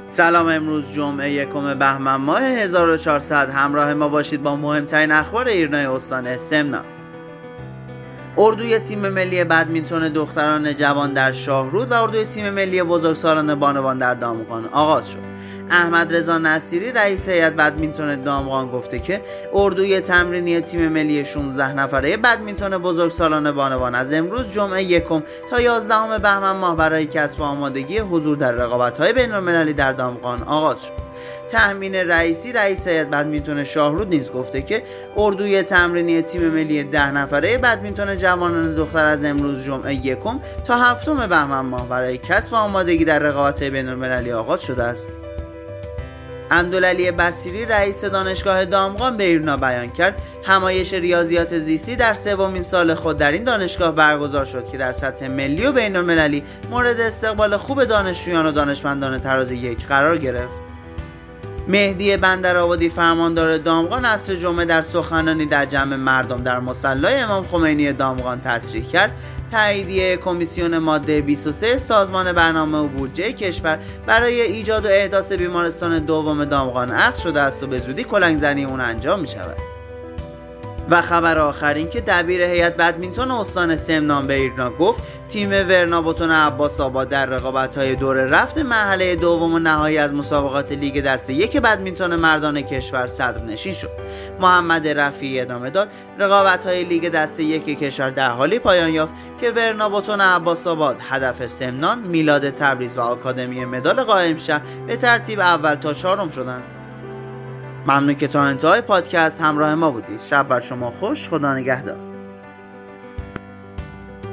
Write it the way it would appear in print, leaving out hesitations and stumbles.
سلام، امروز جمعه 1 بهمن ماه 1400 همراه ما باشید با مهمترین اخبار ایرنای استان سمنان. اردوی تیم ملی بدمینتون دختران جوان در شاهرود و اردوی تیم ملی بزرگسالان بانوان در دامغان آغاز شد. احمد رضا نصیری رئیس هیئت بدمینتون دامغان گفته که اردوی تمرینی تیم ملی 16 نفره بدمینتون بزرگسالان بانوان از امروز جمعه 1 تا 11 بهمن ماه برای کسب آمادگی حضور در رقابت‌های بین‌المللی در دامغان آغاز شد. تأمین رئیسی رئیس هیئت بدمینتون شاهرود نیز گفته که اردوی تمرینی تیم ملی 10 نفره بدمینتون جوانان دختر از امروز جمعه 1 تا 7 بهمن ماه برای کسب آمادگی در رقابت‌های بین‌المللی آغاز شده است. اندولعلی بصیری رئیس دانشگاه دامغان به ایرنا بیان کرد همایش ریاضیات زیستی در سومین سال خود در این دانشگاه برگزار شد که در سطح ملی و بین‌المللی مورد استقبال خوب دانشجویان و دانشمندان طراز 1 قرار گرفت. مهدی بندرآبادی فرماندار دامغان عصر جمعه در سخنرانی در جمع مردم در مصلی امام خمینی دامغان تصریح کرد تاییدیه کمیسیون ماده 23 سازمان برنامه و بودجه کشور برای ایجاد و احداث بیمارستان دوم دامغان عقد شده است و به زودی کلنگ‌زنی اون انجام می شود. و خبر آخر این که دبیر هیئت بدمینتون استان سمنان به ایرنا گفت تیم ورنا بتون عباس آباد در رقابت‌های دور رفت مرحله دوم و نهایی از مسابقات لیگ دسته 1 بدمینتون مردان کشور صدرنشین شد. محمد رفیعی ادامه داد رقابت‌های لیگ دسته 1 کشور در حالی پایان یافت که ورنا بتون عباس آباد، هدف سمنان، میلاد تبریز و آکادمی مدال قائم شهر به ترتیب اول تا 4 شدند. ممنون که تا انتهای پادکست همراه ما بودید. شب بر شما خوش. خدا نگهدار.